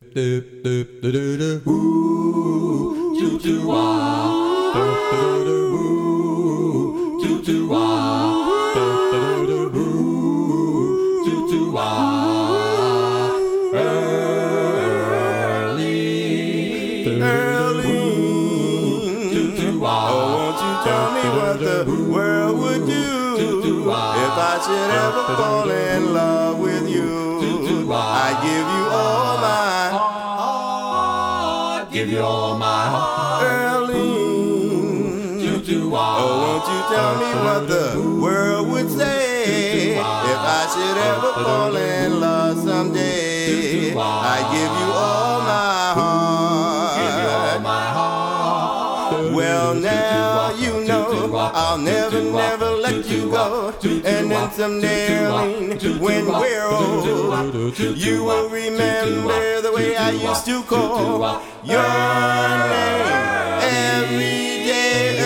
Won't you tell me what the world would do if I should ever fall in love with you? I give you all my heart, give you all my heart, Earlene. Won't you tell me what the world would say if I should ever fall in love someday? I give you all my heart, give you all my heart. Well, now you know I'll never let you go. And then someday, Earlene, when we're old, you will remember the way I used to call your name every day,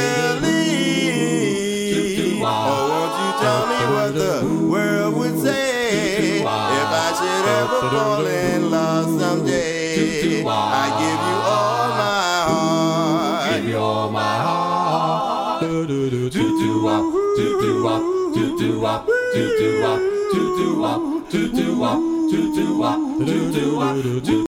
Earlene. Oh, won't you tell me what the world would say if I should ever fall in love someday? I give you all my heart, give you all my heart. Do do do do do wop, do do wop, do do wop, do do wop, do do wop, do do wop, do do wop, do do wop, do.